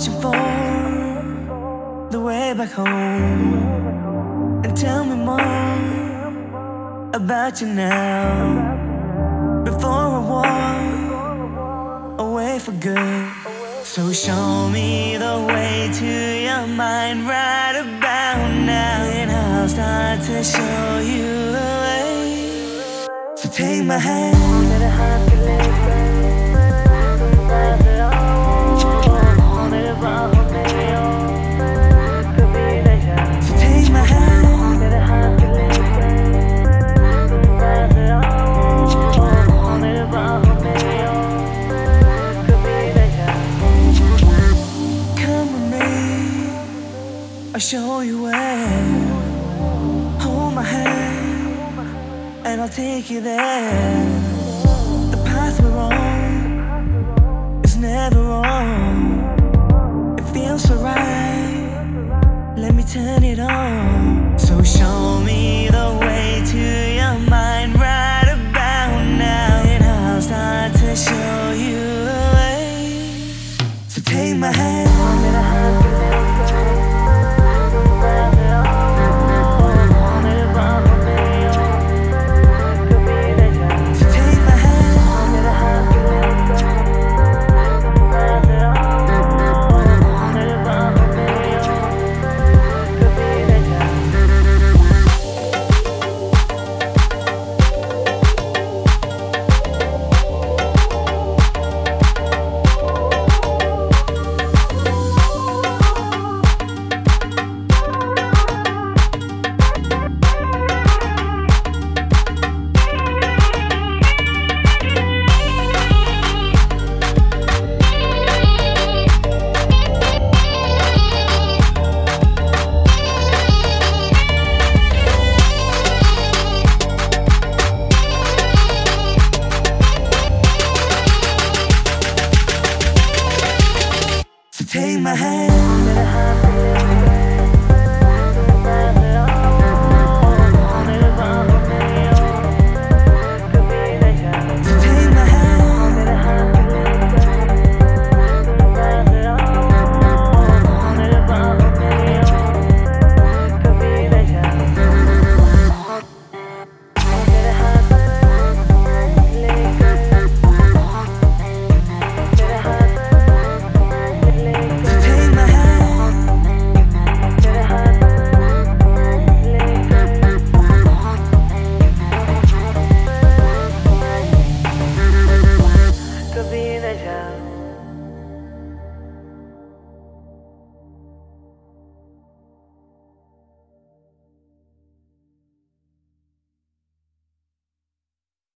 searching for the way back home, and tell me more about you now before I walk away for good. So show me the way to your mind right about now, and I'll start to show you the way. So take my hand. I'll show you where. Hold my hand and I'll take you there. The path we're on is never wrong. It feels so right, let me turn it on. So show me the way to your mind right about now, and I'll start to show you the way. So take my hand. Take my hand. Could be the show.